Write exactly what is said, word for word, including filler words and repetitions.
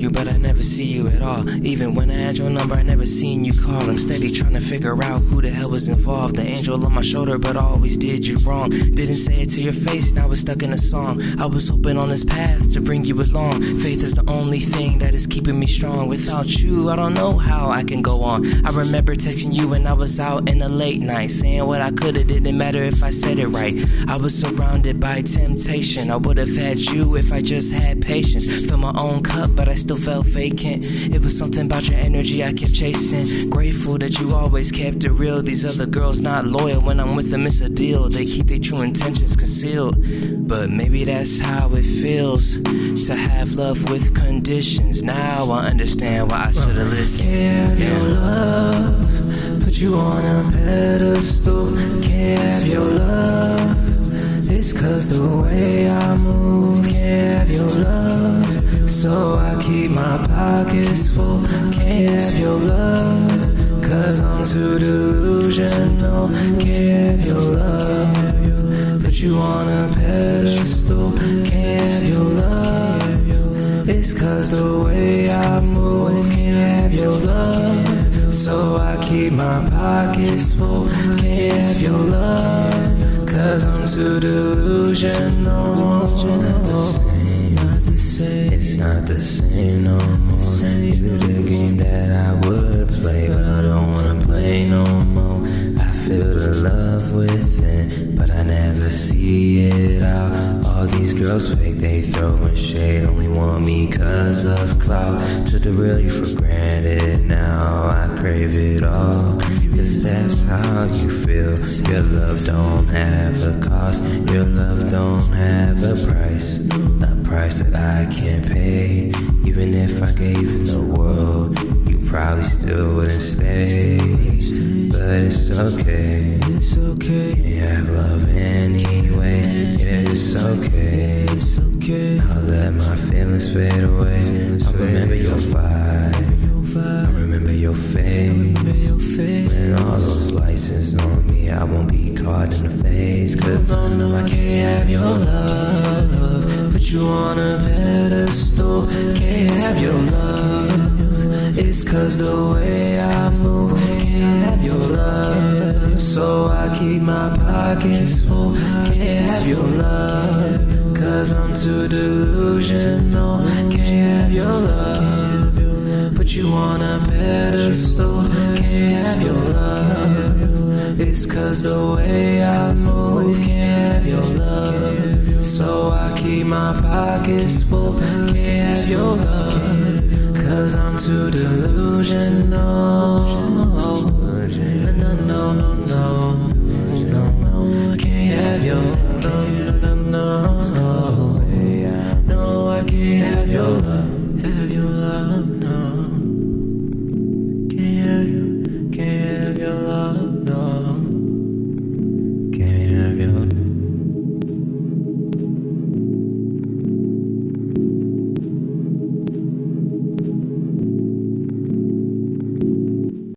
you, but I never see you at all. Even when I had your number, I never seen you call. I'm steady trying to figure out who the hell was involved. The angel on my shoulder, but I always did you wrong. Didn't say it to your face, now it's stuck in a song. I was hoping on this path to bring you along. Faith is the only thing that is keeping me strong. Without you, I don't know how I can go on. I remember texting you when I was out in the late night, saying what I could've, didn't matter if I said it right. I was surrounded by temptation. I would've had you if I just had patience. Fill my own cup, but I still felt vacant. It was something about your energy I kept chasing. Grateful that you always kept it real. These other girls not loyal. When I'm with them, it's a deal. They keep their true intentions concealed. But maybe that's how it feels to have love with conditions. Now I understand why I should've listened. Can't have your love, put you on a pedestal. Can't have your love, it's cause the way I move. Can't have your love, so I keep my pockets full. Can't have your love, cause I'm too delusional. Can't have your love, put you on a pedestal. Can't have your love, it's cause the way I move. Can't have your love, so I keep my pockets full. Can't have your love, cause I'm too delusional. Not the same, it's not the same no more. You the game that I would play, but I don't wanna play no more. I feel the love within, but I never see it out. All these girls fake, they throwing shade, only want me cause of clout. To the real you for granted now, I crave it all. Cause that's how you feel. Your love don't have a cost, your love don't have a price. A price that I can't pay. Even if I gave you the world, you probably still wouldn't stay. But it's okay, it's okay. You have love anyway. It's okay, it's okay. I'll let my feelings fade away. I'll remember your vibe, I remember your face. When all those lights on me, I won't be caught in the face. Cause I know I can't have your love, put you on a pedestal. Can't have your love, it's cause the way I move. Can't have your love, so I keep my pockets full. Can't have your love, cause I'm too delusional. Can't have your love, put you on a pedestal. Can't have your love, it's cause the way I move. Can't have your love, so I keep my pockets full. Can't have your love, cause I'm too delusional. No, no, no, no, no, no, can't have your